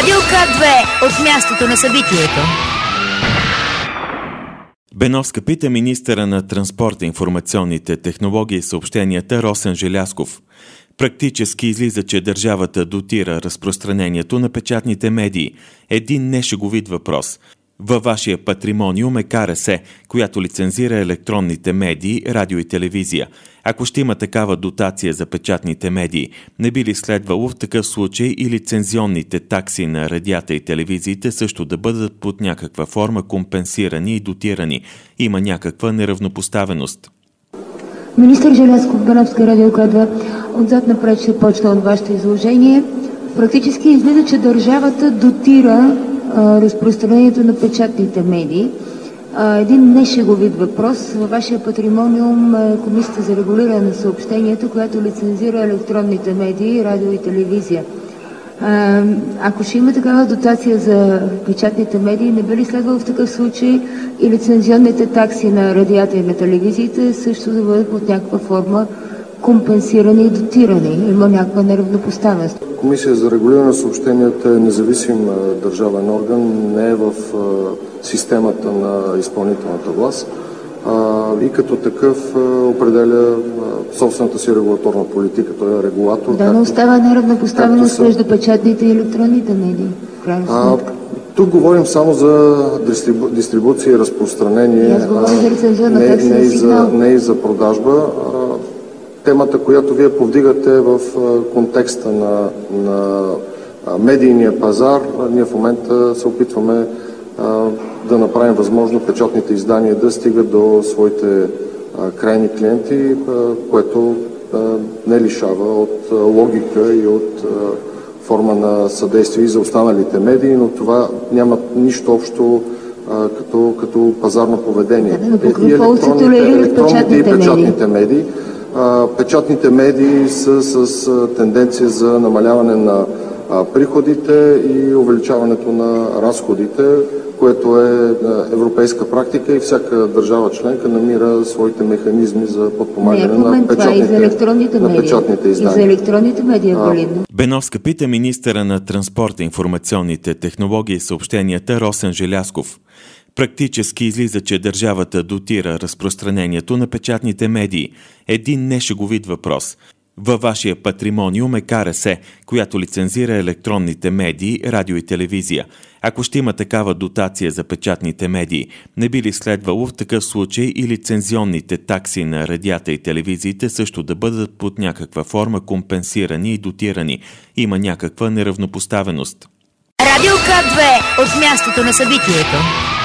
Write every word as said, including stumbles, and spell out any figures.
Радио К две от мястото на събитието. Беновска пита министъра на транспорта, информационните технологии и съобщенията Росен Желязков. Практически излиза, че държавата дотира разпространението на печатните медии. Един нешеговит въпрос. Във вашия патримониум е Ка Ер Ес, която лицензира електронните медии, радио и телевизия. Ако ще има такава дотация за печатните медии, не би ли следвало в такъв случай и лицензионните такси на радията и телевизиите също да бъдат под някаква форма компенсирани и дотирани? Има някаква неравнопоставеност. Министър Желязков, Беновска, Радио К две. Отзад напред ще почна от вашето изложение. Практически изгледа, че държавата дотира а, разпространението на печатните медии. А, един нешеговит въпрос. Във вашия патримониум е Комисията за регулиране на съобщенията, която лицензира електронните медии, радио и телевизия. А, ако ще има такава дотация за печатните медии, не би ли следвало в такъв случай и лицензионните такси на радията и на телевизиите също да бъдат под някаква форма компенсирани и дотирани? Има някаква неравнопоставеност. Комисия за регулиране на съобщенията е независим държавен орган, не е в системата на изпълнителната власт и като такъв определя собствената си регулаторна политика. Той е регулатор. Да, но остава неравнопоставеност са... между печатните и електронните медии. А, тук говорим само за дистрибу... дистрибуция и разпространение, а, за не, не, и за, не и за продажба. Темата, която вие повдигате в контекста на, на медийния пазар, ние в момента се опитваме а, да направим възможно печатните издания да стигат до своите а, крайни клиенти, а, което а, не лишава от а, логика и от а, форма на съдействие и за останалите медии, но това няма нищо общо а, като, като пазарно поведение. Да, но и електронните, електронните и печатните медии. Печатните медии са с тенденция за намаляване на приходите и увеличаването на разходите, което е европейска практика и всяка държава членка намира своите механизми за подпомагане на печатните, на печатните издания. И за електронните медии е валидно. Беновска пита министъра на транспорта, информационните технологии и съобщенията Росен Желязков. Практически излиза, че държавата дотира разпространението на печатните медии. Един нешеговит въпрос. Във вашия патримониум е Ка Ер Ес, която лицензира електронните медии, радио и телевизия. Ако ще има такава дотация за печатните медии, не би ли следвало в такъв случай и лицензионните такси на радията и телевизиите също да бъдат под някаква форма компенсирани и дотирани? Има някаква неравнопоставеност. Радио К две от мястото на събитието.